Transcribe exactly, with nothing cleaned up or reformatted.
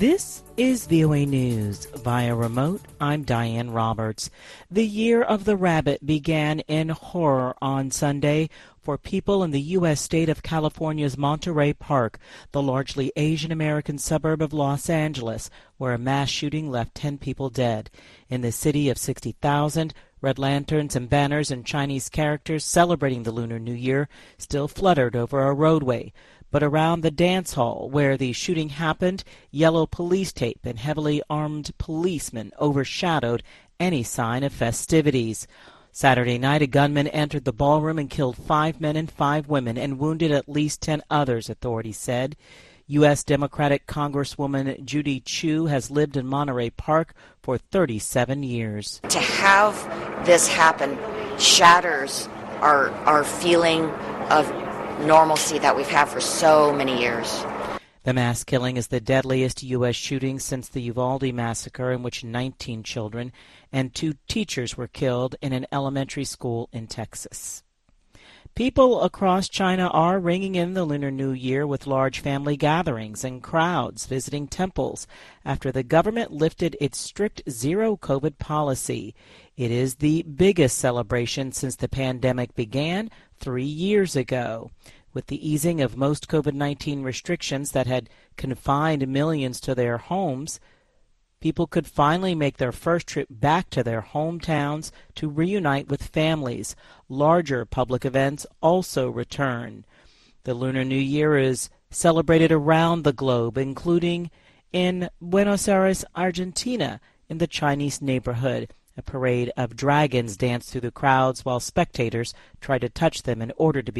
This is V O A News. Via remote, I'm Diane Roberts. The Year of the Rabbit began in horror on Sunday for people in the U S state of California's Monterey Park, the largely Asian American suburb of Los Angeles, where a mass shooting left ten people dead. In the city of sixty thousand, red lanterns and banners and Chinese characters celebrating the Lunar New Year still fluttered over a roadway. But around the dance hall where the shooting happened, yellow police tape and heavily armed policemen overshadowed any sign of festivities. Saturday night, a gunman entered the ballroom and killed five men and five women and wounded at least ten others, authorities said. U S Democratic Congresswoman Judy Chu has lived in Monterey Park for thirty-seven years. To have this happen shatters our, our feeling of normalcy that we've had for so many years. The mass killing is the deadliest U S shooting since the Uvalde massacre, in which nineteen children and two teachers were killed in an elementary school in Texas. People across China are ringing in the Lunar New Year with large family gatherings and crowds visiting temples after the government lifted its strict zero-COVID policy. It is the biggest celebration since the pandemic began three years ago. With the easing of most COVID nineteen restrictions that had confined millions to their homes, people could finally make their first trip back to their hometowns to reunite with families. Larger public events also return. The Lunar New Year is celebrated around the globe, including in Buenos Aires, Argentina, in the Chinese neighborhood. A parade of dragons danced through the crowds while spectators tried to touch them in order to be